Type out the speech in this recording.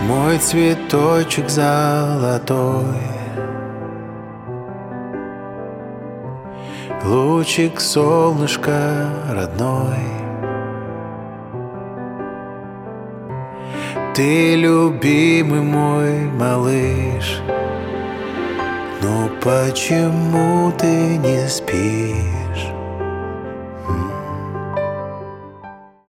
Мой цветочек золотой, лучик солнышка родной. Ты любимый мой малыш, но почему ты не спишь?